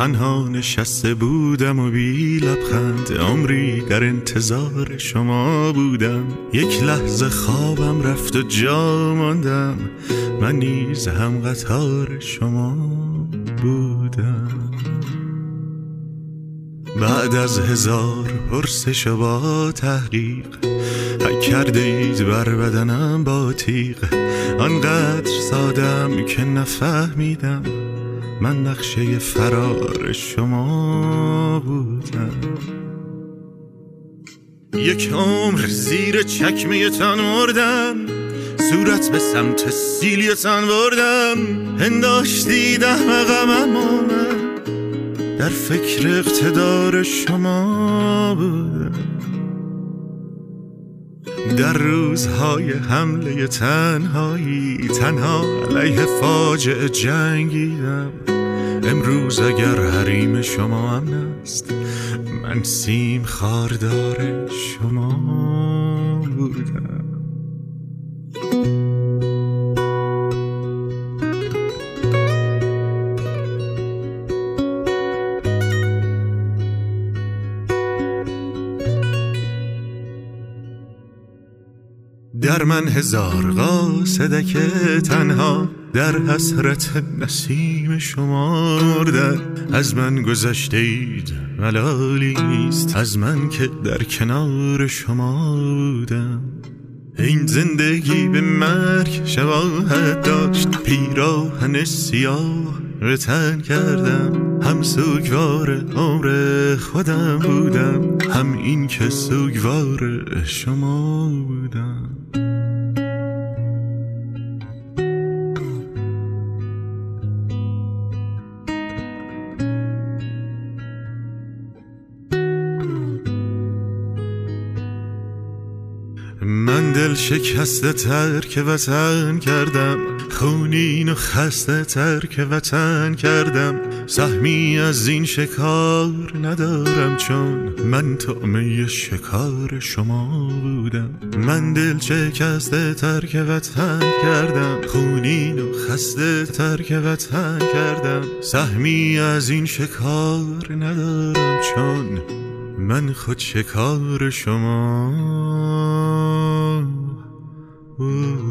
تنها نشسته بودم و بی لبخند، عمری در انتظار شما بودم. یک لحظه خوابم رفت و جا ماندم، من نیز هم قطار شما بودم. بعد از 1000 پرسش و با تحقیق، حک کرده اید بر بدنم با تیغ. آنقدر سادم که نفهمیدم من نقشه فرار شما بودم. یک عمر زیر چکمه تن مردم، صورت به سمت سیلیتان بردم. هنداشتید احمقم اما من در فکر اقتدار شما بودم. در روزهای حمله تنهایی تنها علیه فاجعه جنگیدم. امروز اگر حریم شما امن است، من سیم خاردار شما بودم. در من 1000 قاصدک تنها در حسرت نسیم شما مردن. از من گذشته اید ملالی نیست، از من که در کنار شما بودم. این زندگی به مرگ شباهت داشت، پیراهن سیاه به تن کردم. هم سوگوار عمر خودم بودم، هم این که سوگوار شما بودم. من دل شکسته ترک وطن کردم، خونین و خسته ترک وطن کردم. سهمی از این شکار ندارم چون من طعمه شکار شما بودم. من دل شکسته ترک وطن کردم، خونین و خسته ترک وطن کردم. سهمی از این شکار ندارم چون من خود شکار شما